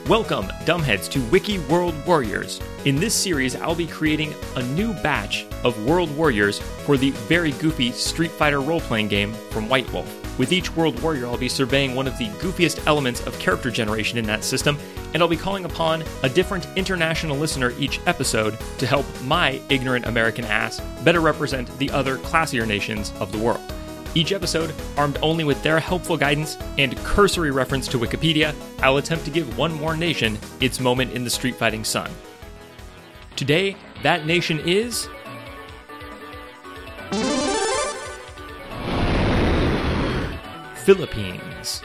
Welcome, dumbheads, to Wiki World Warriors. In this series, I'll be creating a new batch of World Warriors for the very goofy Street Fighter role-playing game from White Wolf. With each World Warrior, I'll be surveying one of the goofiest elements of character generation in that system, and I'll be calling upon a different international listener each episode to help my ignorant American ass better represent the other classier nations of the world. Each episode, armed only with their helpful guidance and cursory reference to Wikipedia, I'll attempt to give one more nation its moment in the street fighting sun. Today, that nation is... Philippines.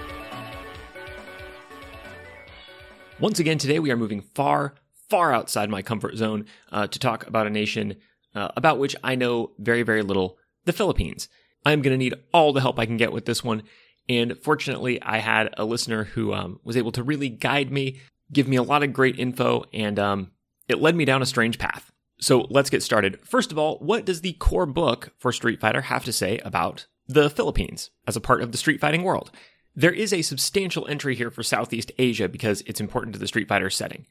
Once again, today we are moving far, far outside my comfort zone to talk about a nation about which I know very, very little, the Philippines. I'm going to need all the help I can get with this one, and fortunately, I had a listener who was able to really guide me, give me a lot of great info, and it led me down a strange path. So let's get started. First of all, what does the core book for Street Fighter have to say about the Philippines as a part of the street fighting world? There is a substantial entry here for Southeast Asia because it's important to the Street Fighter setting.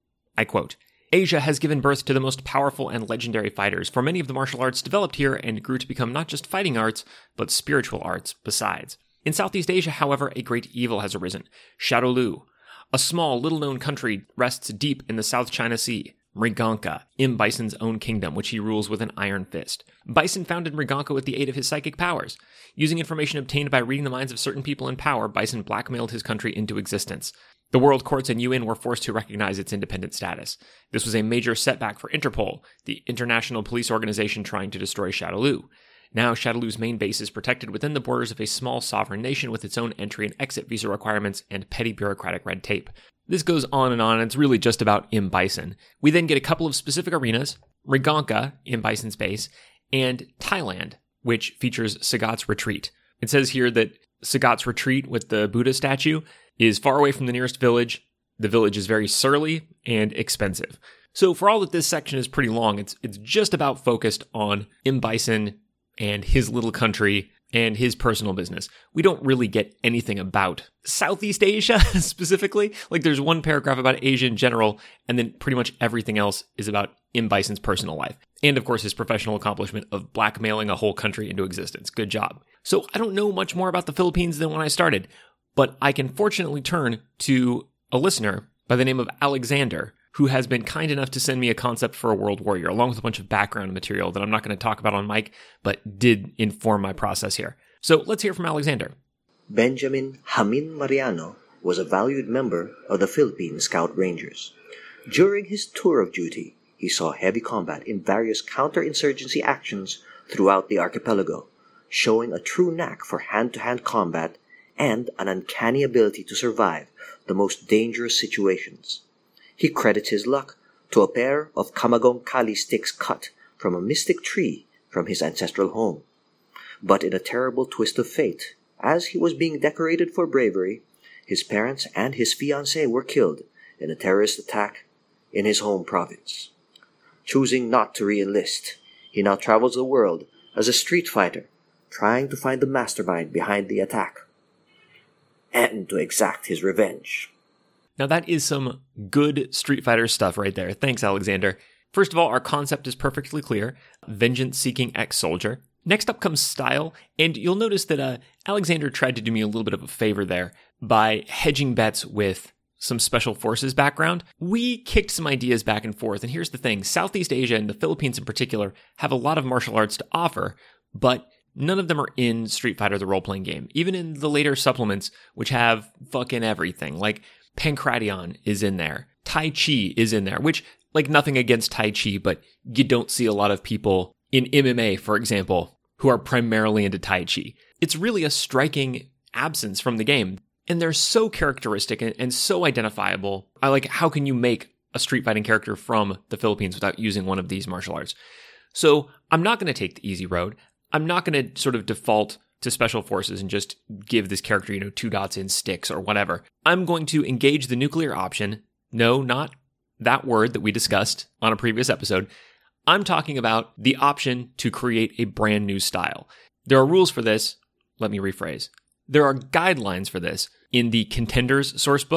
I quote, "Asia has given birth to the most powerful and legendary fighters, for many of the martial arts developed here and grew to become not just fighting arts, but spiritual arts besides. In Southeast Asia, however, a great evil has arisen. Shadowloo, a small, little-known country, rests deep in the South China Sea. Mriganka, Im Bison's own kingdom, which he rules with an iron fist. Bison founded Mriganka with the aid of his psychic powers. Using information obtained by reading the minds of certain people in power, Bison blackmailed his country into existence. The world courts and UN were forced to recognize its independent status. This was a major setback for Interpol, the international police organization trying to destroy Shadowloo. Now, Shadowloo's main base is protected within the borders of a small sovereign nation with its own entry and exit visa requirements and petty bureaucratic red tape." This goes on, and it's really just about Im Bison. We then get a couple of specific arenas, Mriganka, Im Bison's base, and Thailand, which features Sagat's Retreat. It says here that Sagat's Retreat with the Buddha statue is far away from the nearest village. The village is very surly and expensive. So for all that this section is pretty long, it's just about focused on Im Bison and his little country and his personal business. We don't really get anything about Southeast Asia specifically. Like there's one paragraph about Asia in general, and then pretty much everything else is about Im Bison's personal life. And of course, his professional accomplishment of blackmailing a whole country into existence. Good job. So I don't know much more about the Philippines than when I started, but I can fortunately turn to a listener by the name of Alexander, who has been kind enough to send me a concept for a World Warrior, along with a bunch of background material that I'm not going to talk about on mic, but did inform my process here. So let's hear from Alexander. Benjamin Hamin Mariano was a valued member of the Philippine Scout Rangers. During his tour of duty, he saw heavy combat in various counterinsurgency actions throughout the archipelago, showing a true knack for hand-to-hand combat and an uncanny ability to survive the most dangerous situations. He credits his luck to a pair of Kamagong Kali sticks cut from a mystic tree from his ancestral home. But in a terrible twist of fate, as he was being decorated for bravery, his parents and his fiancée were killed in a terrorist attack in his home province. Choosing not to re-enlist, he now travels the world as a street fighter, trying to find the mastermind behind the attack and to exact his revenge. Now that is some good Street Fighter stuff right there. Thanks, Alexander. First of all, our concept is perfectly clear. Vengeance-seeking ex-soldier. Next up comes style, and you'll notice that Alexander tried to do me a little bit of a favor there by hedging bets with some special forces background. We kicked some ideas back and forth, and here's the thing. Southeast Asia, and the Philippines in particular, have a lot of martial arts to offer, but none of them are in Street Fighter, the role-playing game. Even in the later supplements, which have fucking everything, like Pancration is in there. Tai Chi is in there, which, like, nothing against Tai Chi, but you don't see a lot of people in MMA, for example, who are primarily into Tai Chi. It's really a striking absence from the game, and they're so characteristic and so identifiable. I like, how can you make a street fighting character from the Philippines without using one of these martial arts? So I'm not going to take the easy road. I'm not going to sort of default to special forces and just give this character, 2 dots in sticks or whatever. I'm going to engage the nuclear option. No, not that word that we discussed on a previous episode. I'm talking about the option to create a brand new style. There are rules for this. Let me rephrase. There are guidelines for this in the Contenders sourcebook,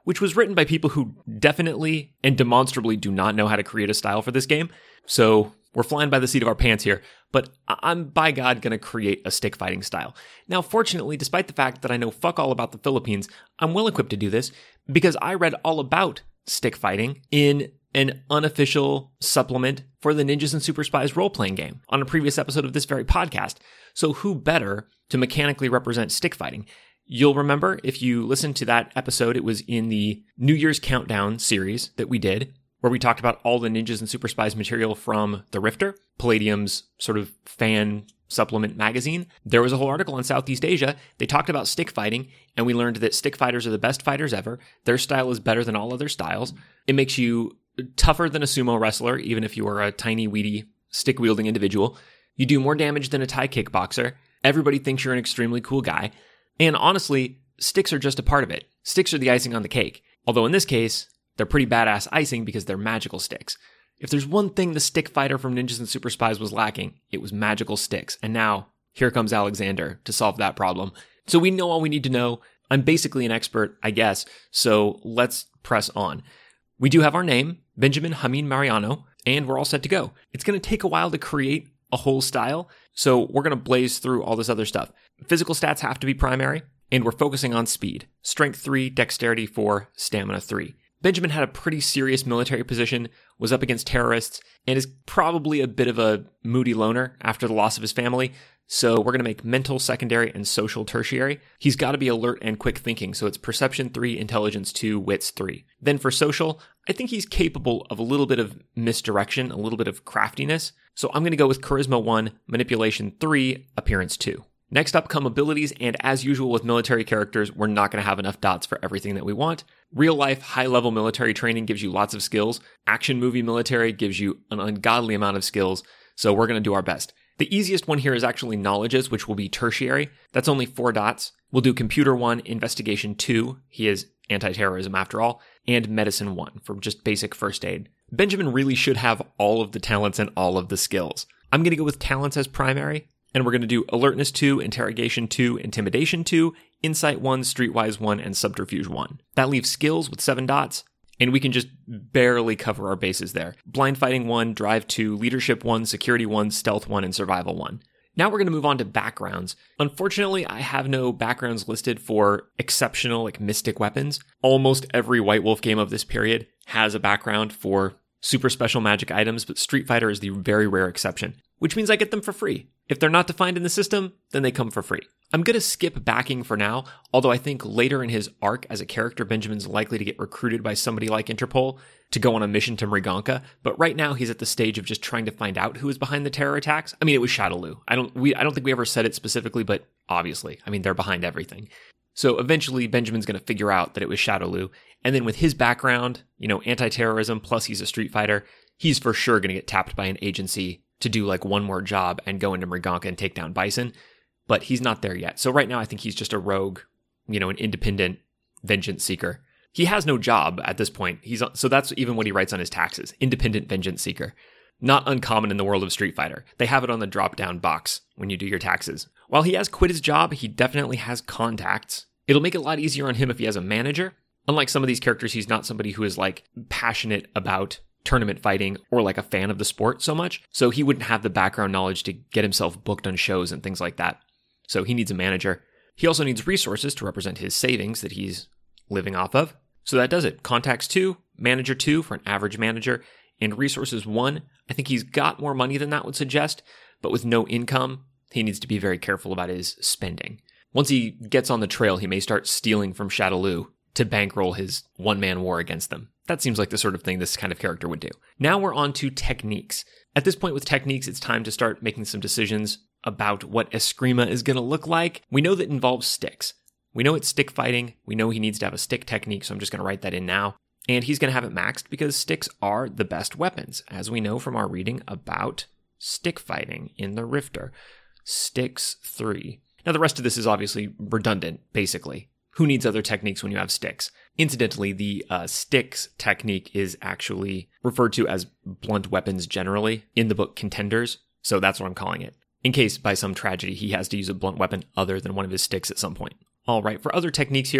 which was written by people who definitely and demonstrably do not know how to create a style for this game. So we're flying by the seat of our pants here, but I'm, by God, going to create a stick fighting style. Now, fortunately, despite the fact that I know fuck all about the Philippines, I'm well equipped to do this because I read all about stick fighting in an unofficial supplement for the Ninjas and Super Spies role-playing game on a previous episode of this very podcast. So who better to mechanically represent stick fighting? You'll remember, if you listened to that episode, it was in the New Year's Countdown series that we did, where we talked about all the Ninjas and Super Spies material from The Rifter, Palladium's sort of fan supplement magazine. There was a whole article on Southeast Asia. They talked about stick fighting, and we learned that stick fighters are the best fighters ever. Their style is better than all other styles. It makes you tougher than a sumo wrestler, even if you are a tiny, weedy, stick-wielding individual. You do more damage than a Thai kickboxer. Everybody thinks you're an extremely cool guy. And honestly, sticks are just a part of it. Sticks are the icing on the cake. Although in this case, they're pretty badass icing because they're magical sticks. If there's one thing the stick fighter from Ninjas and Super Spies was lacking, it was magical sticks. And now, here comes Alexander to solve that problem. So we know all we need to know. I'm basically an expert, I guess, so let's press on. We do have our name, Benjamin Hameen Mariano, and we're all set to go. It's going to take a while to create a whole style, so we're going to blaze through all this other stuff. Physical stats have to be primary, and we're focusing on speed. Strength 3, dexterity 4, stamina 3. Benjamin had a pretty serious military position, was up against terrorists, and is probably a bit of a moody loner after the loss of his family, so we're going to make mental secondary and social tertiary. He's got to be alert and quick thinking, so it's perception 3, intelligence 2, wits 3. Then for social, I think he's capable of a little bit of misdirection, a little bit of craftiness, so I'm going to go with charisma 1, manipulation 3, appearance 2. Next up come abilities, and as usual with military characters, we're not going to have enough dots for everything that we want. Real-life, high-level military training gives you lots of skills. Action movie military gives you an ungodly amount of skills, so we're going to do our best. The easiest one here is actually knowledges, which will be tertiary. That's only 4 dots. We'll do computer 1, investigation 2, he is anti-terrorism after all, and medicine 1 for just basic first aid. Benjamin really should have all of the talents and all of the skills. I'm going to go with talents as primary, and we're going to do alertness 2, interrogation 2, intimidation 2, insight 1, streetwise 1, and subterfuge 1. That leaves skills with 7 dots. And we can just barely cover our bases there. Blind fighting 1, drive 2, leadership 1, security 1, stealth 1, and survival 1. Now we're going to move on to backgrounds. Unfortunately, I have no backgrounds listed for exceptional, mystic weapons. Almost every White Wolf game of this period has a background for super special magic items, but Street Fighter is the very rare exception, which means I get them for free. If they're not defined in the system, then they come for free. I'm going to skip backing for now, although I think later in his arc as a character, Benjamin's likely to get recruited by somebody like Interpol to go on a mission to Mriganka, but right now he's at the stage of just trying to find out who is behind the terror attacks. I mean, it was Shadowloo. I don't think we ever said it specifically, but obviously, they're behind everything. So eventually Benjamin's going to figure out that it was Shadowloo, and then with his background, anti-terrorism, plus he's a Street Fighter, he's for sure going to get tapped by an agency to do one more job and go into Mriganka and take down Bison. But he's not there yet. So right now I think he's just a rogue, an independent vengeance seeker. He has no job at this point. So that's even what he writes on his taxes. Independent vengeance seeker. Not uncommon in the world of Street Fighter. They have it on the drop-down box when you do your taxes. While he has quit his job, he definitely has contacts. It'll make it a lot easier on him if he has a manager. Unlike some of these characters, he's not somebody who is passionate about tournament fighting or a fan of the sport so much. So he wouldn't have the background knowledge to get himself booked on shows and things like that. So he needs a manager. He also needs resources to represent his savings that he's living off of. So that does it. Contacts 2, manager 2 for an average manager, and resources 1. I think he's got more money than that would suggest, but with no income, he needs to be very careful about his spending. Once he gets on the trail, he may start stealing from Shadowloo to bankroll his one-man war against them. That seems like the sort of thing this kind of character would do. Now we're on to techniques. At this point with techniques, it's time to start making some decisions about what Eskrima is going to look like. We know that it involves sticks. We know it's stick fighting. We know he needs to have a stick technique, so I'm just going to write that in now. And he's going to have it maxed because sticks are the best weapons, as we know from our reading about stick fighting in the Rifter. Sticks 3. Now the rest of this is obviously redundant, basically. Who needs other techniques when you have sticks? Incidentally, the sticks technique is actually referred to as blunt weapons generally in the book Contenders, so that's what I'm calling it. In case, by some tragedy, he has to use a blunt weapon other than one of his sticks at some point. All right, for other techniques here,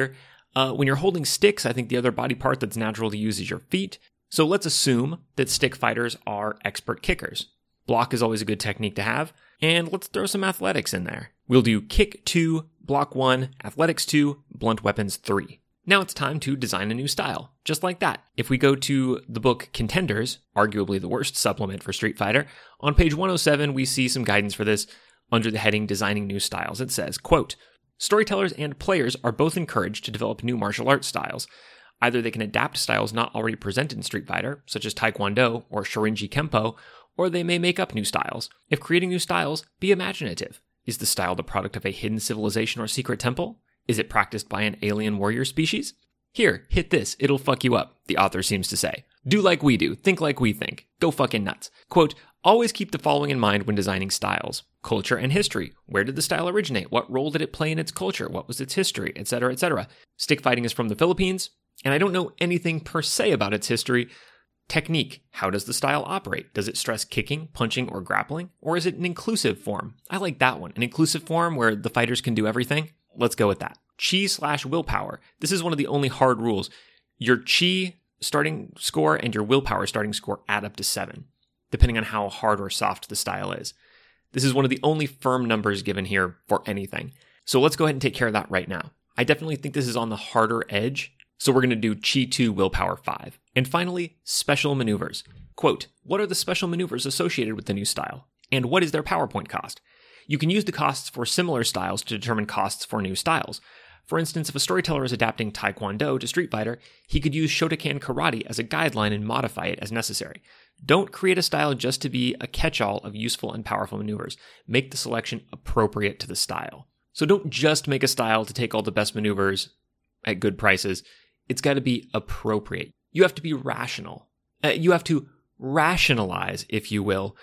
When you're holding sticks, I think the other body part that's natural to use is your feet. So let's assume that stick fighters are expert kickers. Block is always a good technique to have. And let's throw some athletics in there. We'll do kick 2, block 1, athletics 2, blunt weapons 3. Now it's time to design a new style. Just like that. If we go to the book Contenders, arguably the worst supplement for Street Fighter, on page 107 we see some guidance for this under the heading Designing New Styles. It says, quote, "Storytellers and players are both encouraged to develop new martial arts styles. Either they can adapt styles not already presented in Street Fighter, such as Taekwondo or Shorinji Kempo, or they may make up new styles. If creating new styles, be imaginative. Is the style the product of a hidden civilization or secret temple? Is it practiced by an alien warrior species? Here, hit this, it'll fuck you up," the author seems to say. Do like we do, think like we think. Go fucking nuts. Quote, "Always keep the following in mind when designing styles. Culture and history. Where did the style originate? What role did it play in its culture? What was its history? Etc., etc. Stick fighting is from the Philippines, and I don't know anything per se about its history. Technique. How does the style operate? Does it stress kicking, punching, or grappling? Or is it an inclusive form? I like that one. An inclusive form where the fighters can do everything? Let's go with that. Chi/willpower. This is one of the only hard rules. Your chi starting score and your willpower starting score add up to 7, depending on how hard or soft the style is. This is one of the only firm numbers given here for anything. So let's go ahead and take care of that right now. I definitely think this is on the harder edge, so we're going to do Chi 2 willpower 5. And finally, special maneuvers. Quote, "What are the special maneuvers associated with the new style? And what is their PowerPoint cost? You can use the costs for similar styles to determine costs for new styles. For instance, if a storyteller is adapting Taekwondo to Street Fighter, he could use Shotokan Karate as a guideline and modify it as necessary. Don't create a style just to be a catch-all of useful and powerful maneuvers. Make the selection appropriate to the style." So don't just make a style to take all the best maneuvers at good prices. It's got to be appropriate. You have to be rational. You have to rationalize, if you will,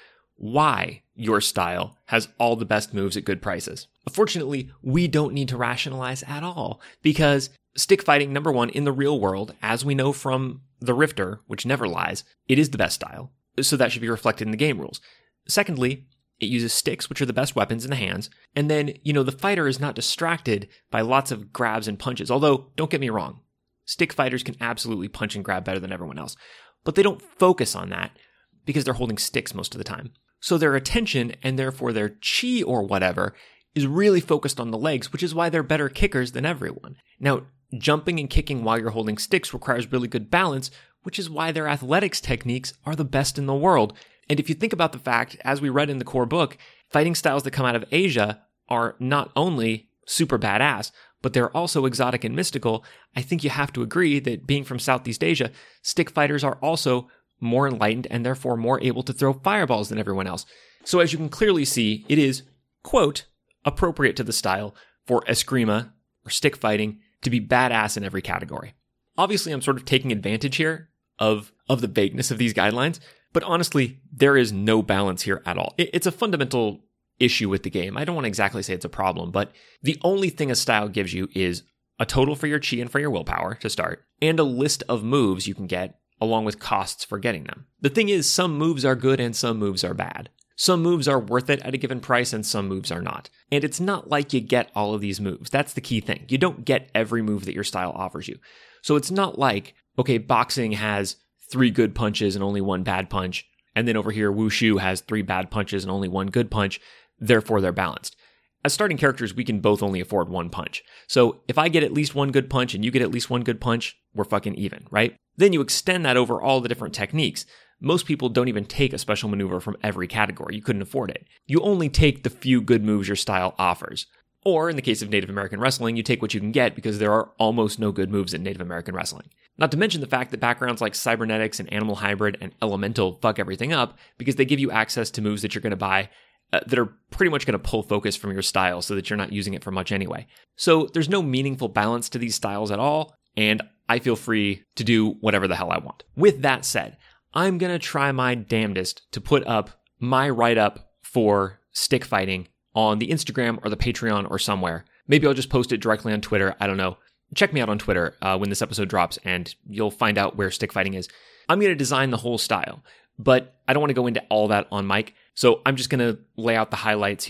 why your style has all the best moves at good prices. Fortunately, we don't need to rationalize at all, because stick fighting, number one, in the real world, as we know from the Rifter, which never lies, it is the best style, so that should be reflected in the game rules. Secondly, it uses sticks, which are the best weapons in the hands, and then, the fighter is not distracted by lots of grabs and punches, although, don't get me wrong, stick fighters can absolutely punch and grab better than everyone else, but they don't focus on that because they're holding sticks most of the time. So their attention, and therefore their chi or whatever, is really focused on the legs, which is why they're better kickers than everyone. Now, jumping and kicking while you're holding sticks requires really good balance, which is why their athletics techniques are the best in the world. And if you think about the fact, as we read in the core book, fighting styles that come out of Asia are not only super badass, but they're also exotic and mystical. I think you have to agree that being from Southeast Asia, stick fighters are also more enlightened and therefore more able to throw fireballs than everyone else. So as you can clearly see, it is, quote, appropriate to the style for eskrima, or stick fighting, to be badass in every category. Obviously, I'm sort of taking advantage here of the vagueness of these guidelines, but honestly, there is no balance here at all. It's a fundamental issue with the game. I don't want to exactly say it's a problem, but the only thing a style gives you is a total for your chi and for your willpower to start, and a list of moves you can get along with costs for getting them. The thing is, some moves are good and some moves are bad. Some moves are worth it at a given price and some moves are not. And it's not like you get all of these moves. That's the key thing. You don't get every move that your style offers you. So it's not like, okay, boxing has 3 good punches and only 1 bad punch, and then over here Wushu has 3 bad punches and only 1 good punch, therefore they're balanced. As starting characters, we can both only afford 1 punch. So if I get at least 1 good punch and you get at least 1 good punch, we're fucking even, right? Then you extend that over all the different techniques. Most people don't even take a special maneuver from every category. You couldn't afford it. You only take the few good moves your style offers. Or in the case of Native American wrestling, you take what you can get because there are almost no good moves in Native American wrestling. Not to mention the fact that backgrounds like cybernetics and animal hybrid and elemental fuck everything up because they give you access to moves that you're going to buy that are pretty much going to pull focus from your style so that you're not using it for much anyway. So there's no meaningful balance to these styles at all, and I feel free to do whatever the hell I want. With that said, I'm going to try my damnedest to put up my write-up for stick fighting on the Instagram or the Patreon or somewhere. Maybe I'll just post it directly on Twitter. I don't know. Check me out on Twitter when this episode drops, and you'll find out where stick fighting is. I'm going to design the whole style, but I don't want to go into all that on mic. So I'm just going to lay out the highlights here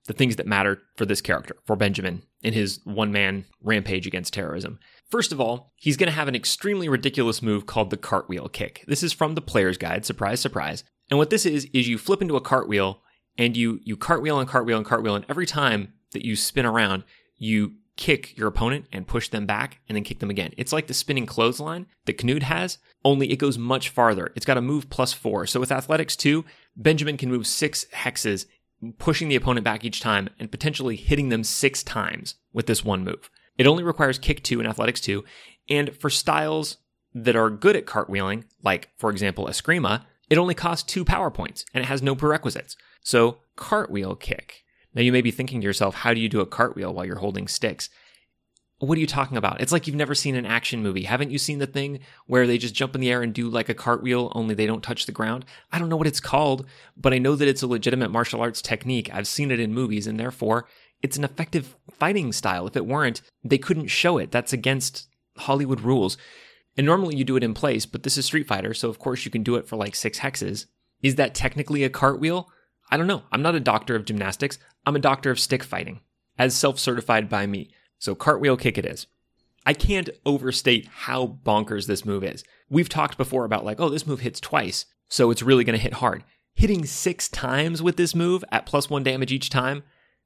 the things that matter for this character, for Benjamin, in his one-man rampage against terrorism. First of all, he's going to have an extremely ridiculous move called the cartwheel kick. This is from the player's guide, surprise, surprise. And what this is you flip into a cartwheel, and you cartwheel and cartwheel and cartwheel, and every time that you spin around, you kick your opponent and push them back and then kick them again. It's like the spinning clothesline that Knud has, only it goes much farther. It's got a move +4. So with Athletics 2, Benjamin can move 6 hexes, pushing the opponent back each time and potentially hitting them 6 times with this one move. It only requires kick 2 in Athletics 2, and for styles that are good at cartwheeling, like, for example, Eskrima, it only costs 2 power points, and it has no prerequisites. So, cartwheel kick. Now you may be thinking to yourself, how do you do a cartwheel while you're holding sticks? What are you talking about? It's like you've never seen an action movie. Haven't you seen the thing where they just jump in the air and do like a cartwheel, only they don't touch the ground? I don't know what it's called, but I know that it's a legitimate martial arts technique. I've seen it in movies, and therefore it's an effective fighting style. If it weren't, they couldn't show it. That's against Hollywood rules. And normally you do it in place, but this is Street Fighter, so of course you can do it for like 6 hexes. Is that technically a cartwheel? I don't know. I'm not a doctor of gymnastics. I'm a doctor of stick fighting, as self-certified by me. So cartwheel kick it is. I can't overstate how bonkers this move is. We've talked before about like, oh, this move hits twice, so it's really going to hit hard. Hitting 6 times with this move at +1 damage each time,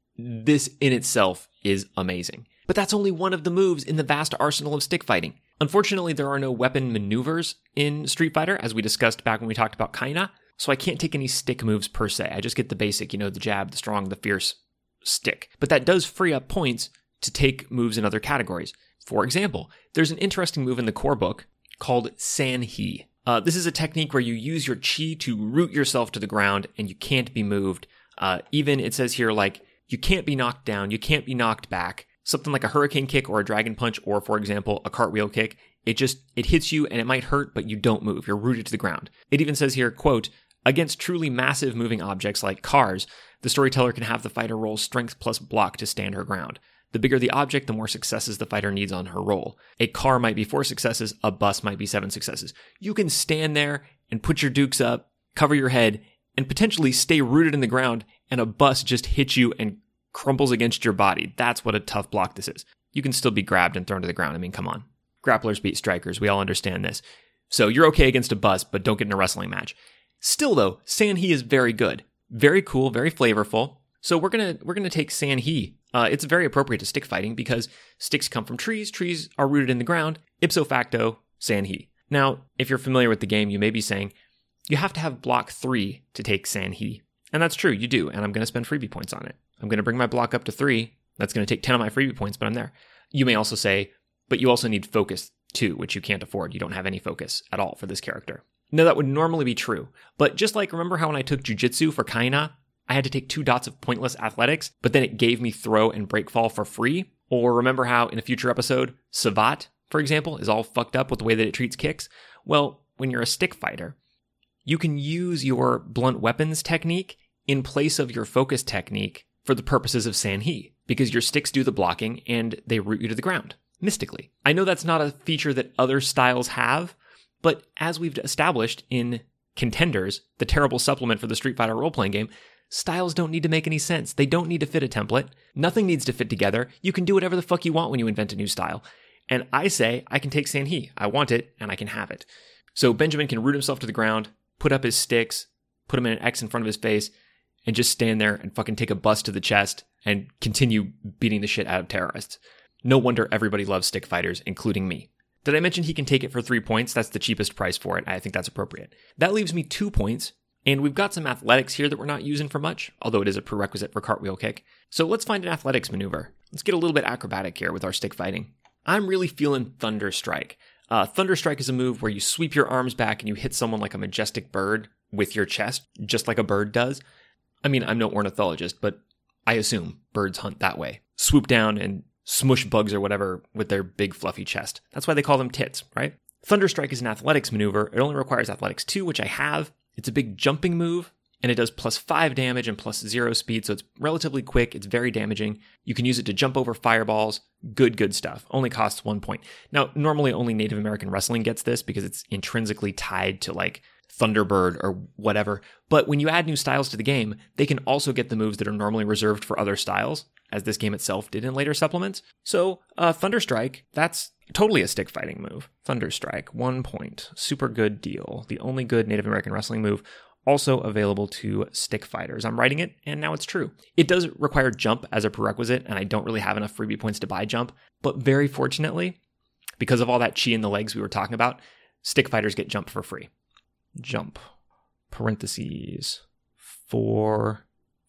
this in itself is amazing. But that's only one of the moves in the vast arsenal of stick fighting. Unfortunately, there are no weapon maneuvers in Street Fighter, as we discussed back when we talked about Kaina, so I can't take any stick moves per se. I just get the basic, the jab, the strong, the fierce stick. But that does free up points to take moves in other categories. For example, there's an interesting move in the core book called San-He. This is a technique where you use your chi to root yourself to the ground and you can't be moved. Even it says here like, you can't be knocked down, you can't be knocked back. Something like a hurricane kick or a dragon punch or, for example, a cartwheel kick. It hits you and it might hurt, but you don't move. You're rooted to the ground. It even says here, quote, against truly massive moving objects like cars, the storyteller can have the fighter roll strength plus block to stand her ground. The bigger the object, the more successes the fighter needs on her roll. A car might be 4 successes, a bus might be 7 successes. You can stand there and put your dukes up, cover your head, and potentially stay rooted in the ground, and a bus just hits you and crumbles against your body. That's what a tough block this is. You can still be grabbed and thrown to the ground. I mean, come on. Grapplers beat strikers. We all understand this. So you're okay against a bus, but don't get in a wrestling match. Still though, San-He is very good. Very cool, very flavorful. So we're gonna take San-He. It's very appropriate to stick fighting because sticks come from trees. Trees are rooted in the ground. Ipso facto, San-He. Now, if you're familiar with the game, you may be saying, you have to have block 3 to take San-He. And that's true, you do, and I'm going to spend freebie points on it. I'm going to bring my block up to 3. That's going to take 10 of my freebie points, but I'm there. You may also say, but you also need focus 2, which you can't afford. You don't have any focus at all for this character. Now, that would normally be true, but just like remember how when I took Jiu-Jitsu for Kaina, I had to take 2 dots of pointless athletics, but then it gave me throw and break fall for free? Or remember how in a future episode, Savat, for example, is all fucked up with the way that it treats kicks? Well, when you're a stick fighter, you can use your blunt weapons technique in place of your focus technique for the purposes of San-He, because your sticks do the blocking and they root you to the ground, mystically. I know that's not a feature that other styles have, but as we've established in Contenders, the terrible supplement for the Street Fighter role-playing game, styles don't need to make any sense. They don't need to fit a template. Nothing needs to fit together. You can do whatever the fuck you want when you invent a new style. And I say, I can take San-He. I want it, and I can have it. So Benjamin can root himself to the ground, put up his sticks, put him in an X in front of his face, and just stand there and fucking take a bus to the chest and continue beating the shit out of terrorists. No wonder everybody loves stick fighters, including me. Did I mention he can take it for 3 points? That's the cheapest price for it. I think that's appropriate. That leaves me 2 points, and we've got some athletics here that we're not using for much, although it is a prerequisite for cartwheel kick. So let's find an athletics maneuver. Let's get a little bit acrobatic here with our stick fighting. I'm really feeling Thunder Strike. Thunder Strike is a move where you sweep your arms back and you hit someone like a majestic bird with your chest, just like a bird does. I mean, I'm no ornithologist, but I assume birds hunt that way. Swoop down and smush bugs or whatever with their big fluffy chest. That's why they call them tits, right? Thunder Strike is an athletics maneuver. It only requires athletics 2, which I have. It's a big jumping move, and it does +5 damage and +0 speed, so it's relatively quick. It's very damaging. You can use it to jump over fireballs. Good stuff. Only costs 1 point. Now, normally only Native American wrestling gets this because it's intrinsically tied to like Thunderbird or whatever. But when you add new styles to the game, they can also get the moves that are normally reserved for other styles, as this game itself did in later supplements. So Thunderstrike, that's totally a stick fighting move. Thunderstrike, 1 point. Super good deal. The only good Native American wrestling move, also available to stick fighters. I'm writing it, and now it's true. It does require jump as a prerequisite, and I don't really have enough freebie points to buy jump, but very fortunately, because of all that chi in the legs we were talking about, stick fighters get jump for free. Jump, parentheses, for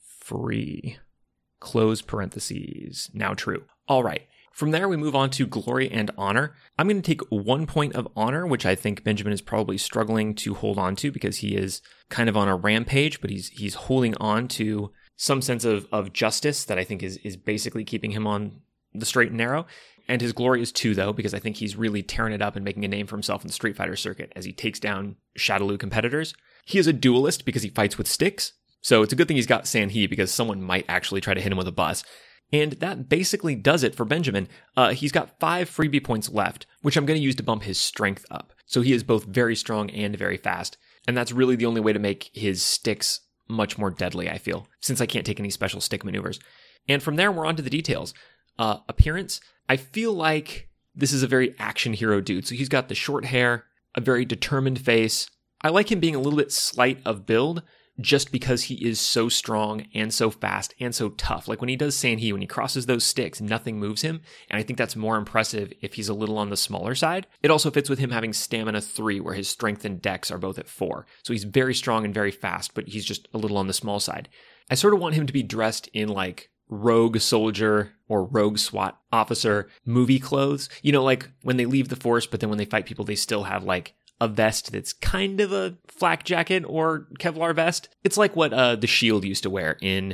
free, close parentheses, now true. All right. From there, we move on to glory and honor. I'm going to take 1 point of honor, which I think Benjamin is probably struggling to hold on to because he is kind of on a rampage, but he's holding on to some sense of justice that I think is basically keeping him on the straight and narrow. And his glory is 2, though, because I think he's really tearing it up and making a name for himself in the Street Fighter circuit as he takes down Shadaloo competitors. He is a duelist because he fights with sticks. So it's a good thing he's got San-Hee because someone might actually try to hit him with a bus. And that basically does it for Benjamin. He's got 5 freebie points left, which I'm going to use to bump his strength up. So he is both very strong and very fast. And that's really the only way to make his sticks much more deadly, I feel, since I can't take any special stick maneuvers. And from there, we're on to the details. Appearance, I feel like this is a very action hero dude. So he's got the short hair, a very determined face. I like him being a little bit slight of build, just because he is so strong and so fast and so tough. Like when he does San-Hee, when he crosses those sticks, nothing moves him. And I think that's more impressive if he's a little on the smaller side. It also fits with him having stamina 3, where his strength and dex are both at 4. So he's very strong and very fast, but he's just a little on the small side. I sort of want him to be dressed in like rogue soldier or rogue SWAT officer movie clothes. You know, like when they leave the force, but then when they fight people, they still have like a vest that's kind of a flak jacket or Kevlar vest. It's like what the Shield used to wear in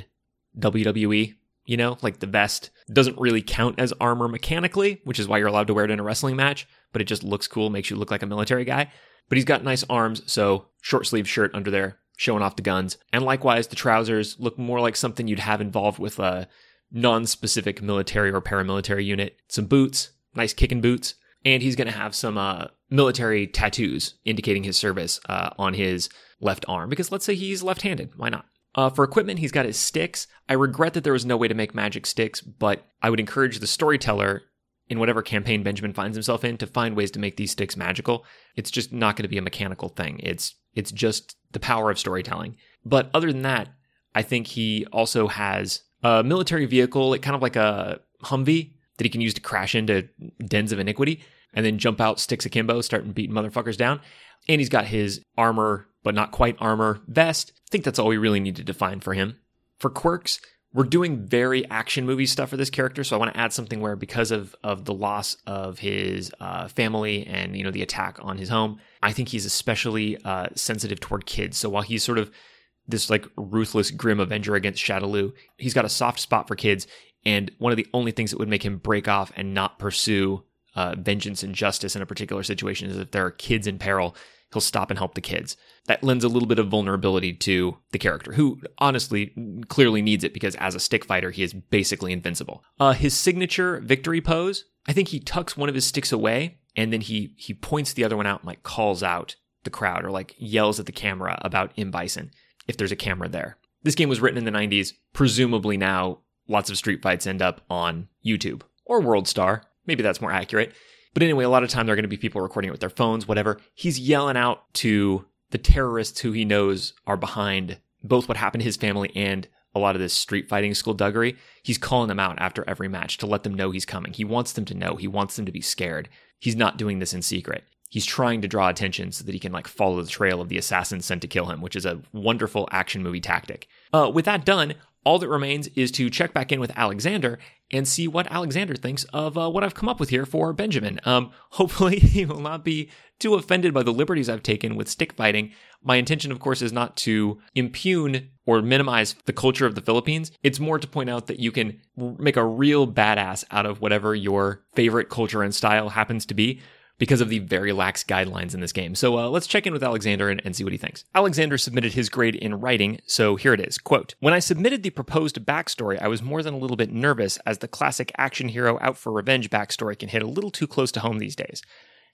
WWE, you know, like the vest doesn't really count as armor mechanically, which is why you're allowed to wear it in a wrestling match, but it just looks cool, makes you look like a military guy. But he's got nice arms, so short sleeve shirt under there, showing off the guns. And likewise, the trousers look more like something you'd have involved with a non-specific military or paramilitary unit. Some boots, nice kicking boots. And he's going to have some military tattoos indicating his service on his left arm. Because let's say he's left-handed. Why not? For equipment, he's got his sticks. I regret that there was no way to make magic sticks, but I would encourage the storyteller in whatever campaign Benjamin finds himself in to find ways to make these sticks magical. It's just not going to be a mechanical thing. It's just the power of storytelling. But other than that, I think he also has a military vehicle, like kind of like a Humvee that he can use to crash into dens of iniquity and then jump out, sticks akimbo, starting beating motherfuckers down. And he's got his armor, but not quite armor, vest. I think that's all we really need to define for him. For quirks, we're doing very action movie stuff for this character, so I want to add something where because of the loss of his family and, you know, the attack on his home, I think he's especially sensitive toward kids. So while he's sort of this like ruthless, grim Avenger against Shadaloo, he's got a soft spot for kids. And one of the only things that would make him break off and not pursue vengeance and justice in a particular situation is if there are kids in peril, he'll stop and help the kids. That lends a little bit of vulnerability to the character, who honestly clearly needs it because as a stick fighter, he is basically invincible. His signature victory pose, I think he tucks one of his sticks away and then he points the other one out and like calls out the crowd or like yells at the camera about M. Bison if there's a camera there. This game was written in the 90s. Presumably now lots of street fights end up on YouTube or WorldStar. Maybe that's more accurate. But anyway, a lot of time there are going to be people recording it with their phones, whatever. He's yelling out to the terrorists who he knows are behind both what happened to his family and a lot of this street fighting skullduggery. He's calling them out after every match to let them know he's coming. He wants them to know. He wants them to be scared. He's not doing this in secret. He's trying to draw attention so that he can like follow the trail of the assassin sent to kill him, which is a wonderful action movie tactic. With that done, all that remains is to check back in with Alexander and see what Alexander thinks of what I've come up with here for Benjamin. Hopefully he will not be too offended by the liberties I've taken with stick fighting. My intention, of course, is not to impugn or minimize the culture of the Philippines. It's more to point out that you can make a real badass out of whatever your favorite culture and style happens to be, because of the very lax guidelines in this game. So let's check in with Alexander and see what he thinks. Alexander submitted his grade in writing, so here it is. Quote, "When I submitted the proposed backstory, I was more than a little bit nervous, as the classic action hero out for revenge backstory can hit a little too close to home these days.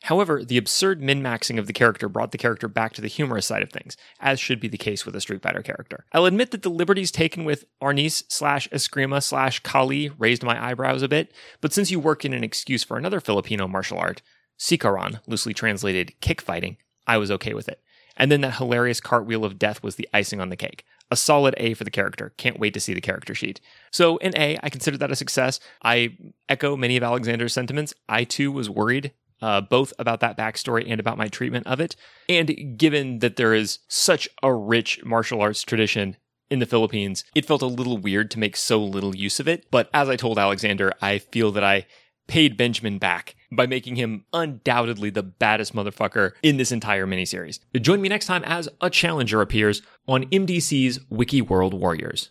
However, the absurd min-maxing of the character brought the character back to the humorous side of things, as should be the case with a Street Fighter character. I'll admit that the liberties taken with Arnis/Eskrima/Kali raised my eyebrows a bit, but since you worked in an excuse for another Filipino martial art, Sikaran, loosely translated kick fighting, I was okay with it. And then that hilarious cartwheel of death was the icing on the cake. A solid A for the character. Can't wait to see the character sheet. So an A, I consider that a success. I echo many of Alexander's sentiments. I too was worried, both about that backstory and about my treatment of it. And given that there is such a rich martial arts tradition in the Philippines, it felt a little weird to make so little use of it. But as I told Alexander, I feel that I paid Benjamin back by making him undoubtedly the baddest motherfucker in this entire miniseries. Join me next time as a challenger appears on MDC's Wiki World Warriors.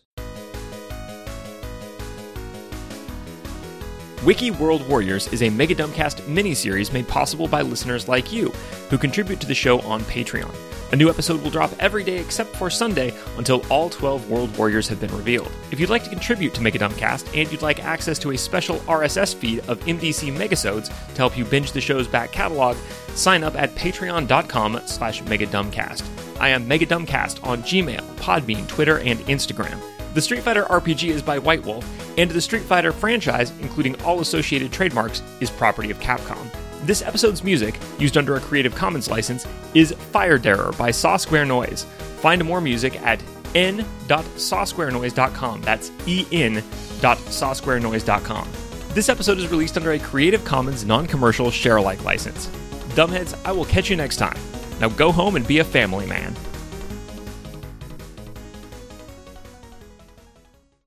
Wiki World Warriors is a Mega Dumbcast miniseries made possible by listeners like you, who contribute to the show on Patreon. A new episode will drop every day except for Sunday until all 12 World Warriors have been revealed. If you'd like to contribute to Mega Dumbcast and you'd like access to a special RSS feed of MDC Megasodes to help you binge the show's back catalog, sign up at patreon.com/megadumbcast. I am Mega Dumbcast on Gmail, Podbean, Twitter, and Instagram. The Street Fighter RPG is by White Wolf, and the Street Fighter franchise, including all associated trademarks, is property of Capcom. This episode's music, used under a Creative Commons license, is Firederer by Saw Square Noise. Find more music at n.sawsquarenoise.com. That's en.sawsquarenoise.com. This episode is released under a Creative Commons non-commercial share-alike license. Dumbheads, I will catch you next time. Now go home and be a family man.